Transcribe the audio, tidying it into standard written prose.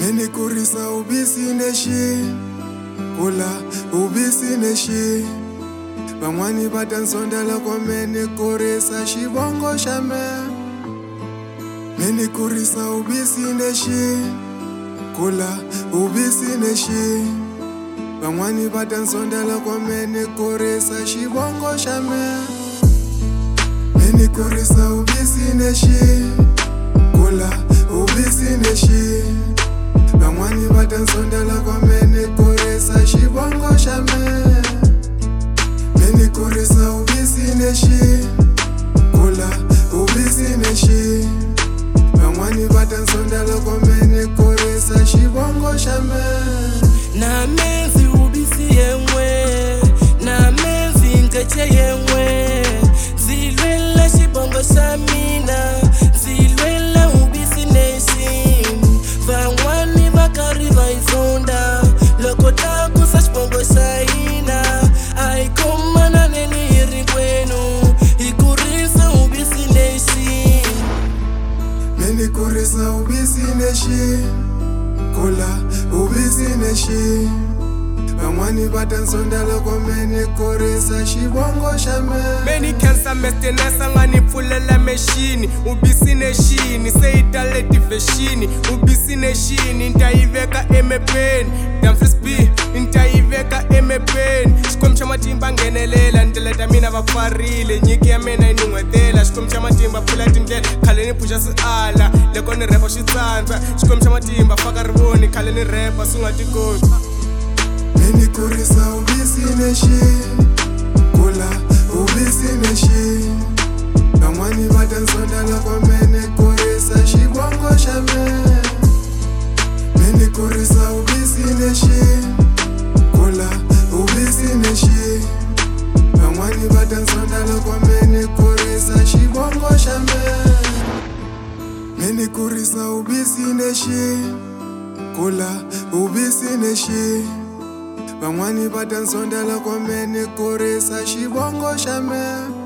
Meni kurisa ubisi neshi, kula ubisi neshi. Bangwani batansondela kwa meni kurisa shibongo shame. Meni kurisa ubisi neshi, kula ubisi neshi. Bangwani batansondela kwa meni kurisa shibongo shame. Meni kurisa ubisi neshi, kula ubisi neshi. Bangwani batansondela kwa meni kurisa shibongo shame. Meni kurisa ubisi neshi, kula ubisi neshi. Bangwani batansondela kwa meni kurisa shibongo shame. Na menzi ubisi yemwe, na menzi nkeche yemwe. Zilwela shibongo shamina, zilwela ubisi neshi. Bangwani bakari baizonda, loko taku sa shibongo shaina. Aikomana neni irikwenu, ikurisa ubisi neshi. Meni kurisa ubisi neshi, kula ubisi neshi. Bangwani batansondela kwa meni kurisa shibongo shame. Many cancer mestenesa ngani pfulela meshini. Ubisi neshini, seitale tiveshini. Ubisi neshini, ntaiveka emepeni. Damfrisby, ntaiveka emepeni. Xikwembu xa matimba ngenelela, ndeleta mina vafarile. Nyiki ya mina inung'wetela, xikwembu xa matimba pfula tindlela. Khale ni phuxa swiala, loko ni repa switsandzwa. Xikwembu xa matimba faka rivoni, khale ni repa swi nga tikoti. Meni kurisa ubisi neshi, kula ubisi neshi. Bangwani batansondela kwa meni kurisa shibongo shame. Meni kurisa ubisi neshi, kula ubisi neshi. Bangwani batansondela kwa meni kurisa shibongo shame. Meni kurisa ubisi neshi, kula ubisi neshi. Bangwani batansondela kwa meni kurisa shibongo shame.